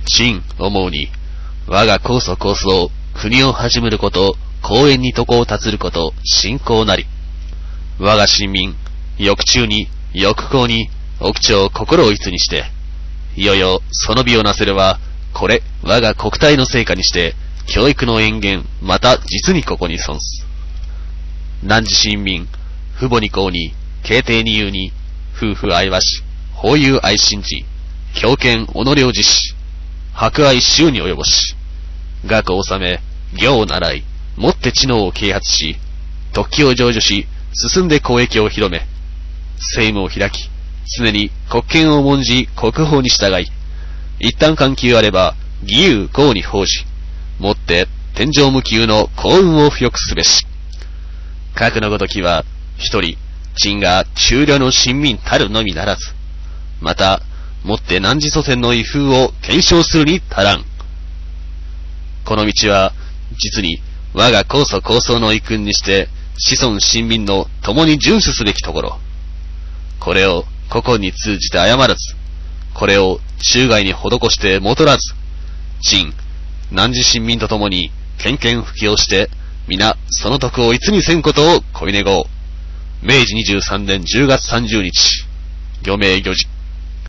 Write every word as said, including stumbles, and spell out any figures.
陳思うに、我が高祖高僧、国を始めること、公園に床を立つること、信仰なり。我が臣民、欲中に、欲行に、奥長心を一にして、いよいよその美をなせるは、これ、我が国体の成果にして、教育の延源、また実にここに損す。汝臣民、父母に公に、敬帝に言うに、夫婦愛わし、法友愛信じ、強権己を実し、博愛衆に及ぼし、学を治め、行を習い、もって知能を啓発し、特記を成就し、進んで公益を広め、政務を開き、常に国権を重んじ国法に従い、一旦緩急あれば、義勇公に奉じ、もって天上無休の幸運を付与すべし。かくのごときは、一人、陳が中領の臣民たるのみならず、また、もって汝祖先の威風を検証するに足らん。この道は、実に我が高祖高僧の遺訓にして、子孫臣民の共に遵守すべきところ。これを古今に通じて誤らず、これを中外に施してもとらず、陳、汝臣民と共に、献献布教して、皆その徳をいつにせんことを恋願おう。めいじにじゅうさんねんじゅうがつさんじゅうにち、御明御実。